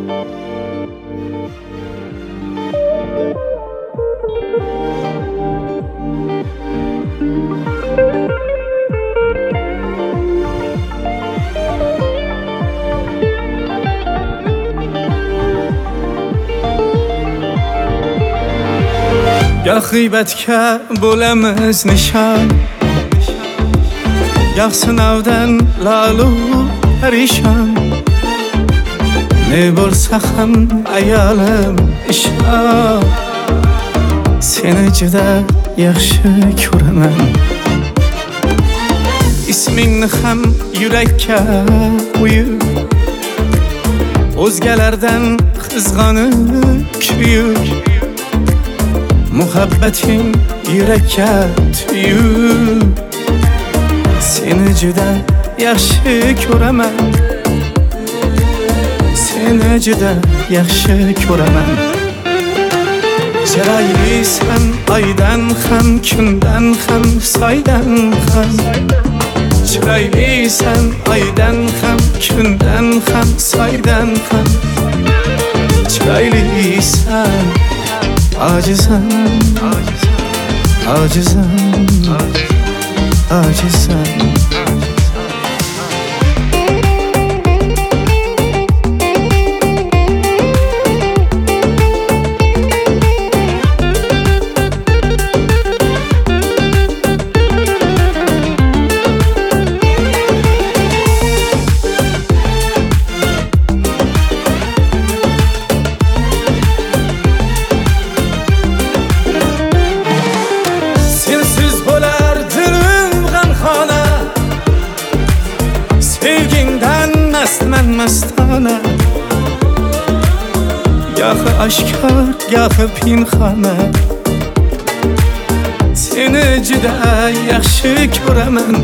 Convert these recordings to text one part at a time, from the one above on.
گه غیبت که بولمز نشان گه سنودن لالو پریشان نبول سخم ایالم اشان seni juda yaxshi ko'raman ismingni ham yurakka qo'yib o'zgalardan qizg'onib kuyib muhabbating yurakka tuyib seni juda yaxshi ko'raman seni juda yaxshi ko'raman chiroylisan oydan ham kundan ham soydan ham chiroylisan oydan ham kundan ham soydan ham chiroylisan ojizam ojizam ojizam من مستانه گاه aşkar gah pinxona seni juda yaxshi ko'raman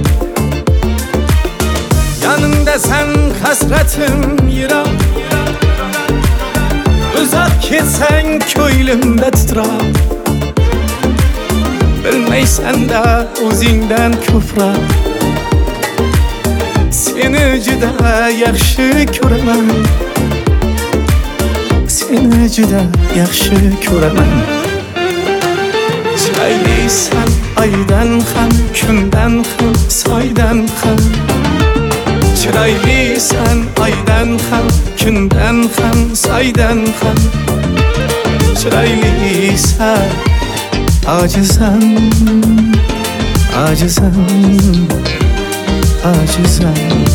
yanimdasan hasratim yiroq uzoq ketsang ko'nglimda titroq bilmaysan da o'zingdan ko'proq seni juda yaxshi ko'raman seni juda yaxshi ko'raman chiroylisan oydan ham kundan ham soydan ham chiroylisan oydan ham kundan ham soydan ham chiroylisan ojizam ojizam ojizam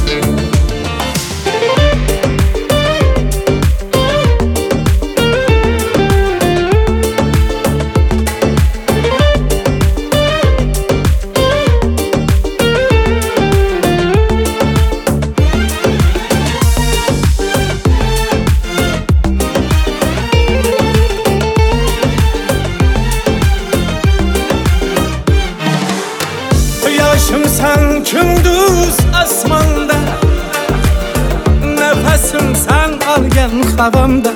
Yaşımsan gündüz asmanda Nefesimsen algen havamda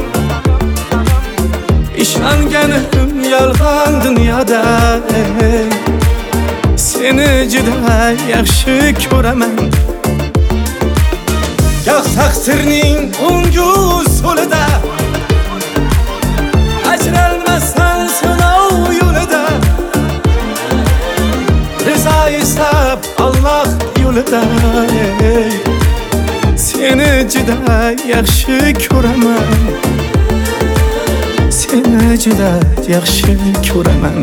İşangenim yalgan dünyada Seni juda yaxshi ko'raman Gah taqdirning o'ngu so'lida Ajralmasdan sinov yo'lida Rıza istab Allah yo'lida Seni juda yaxshi ko'raman Seni juda yaxshi ko'raman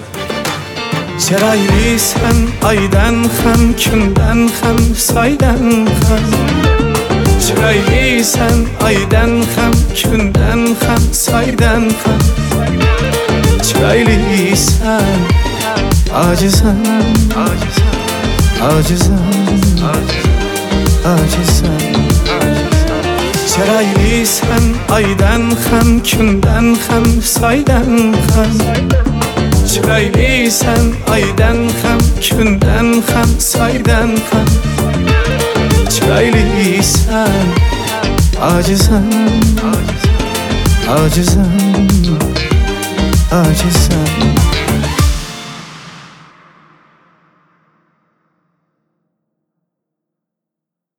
chiroylisan oydan ham kundan ham soydan ham chiroylisan oydan ham kundan ham soydan ham chiroylisan ojizam ojizam ojizam chiroylisan oydan ham kundan ham soydan ham chiroylisan oydan ham kundan ham soydan ham chiroylisan ojizam ojizam ojizam